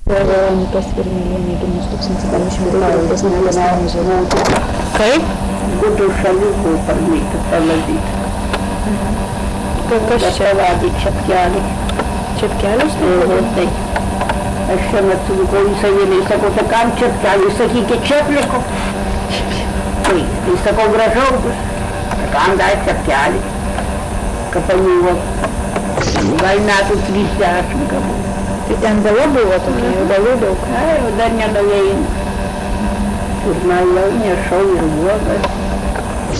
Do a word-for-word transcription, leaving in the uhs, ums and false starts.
Veronikos Virmilienė gimus tūkstantis devyni šimtai devyniasdešimt metais. Kaip? Būtų šalis buvo parmyta, paladyta. Kas čia? Paladyti čepkelį. Čepkelis? Tai. Aš šiuo metu lukau į savėlį, sakau, tai kam čepkelį, sakykit čepliko. Tai, tai sakau, gražau bus. Kam dar čepkelį. Kapaniuvo. Gal metų trisdešimt galbūt. Tai ten dala buvo tokia, jau dalų daug. Ai, jau dar nedavėjai. Pirmą jau nešau ir uogas.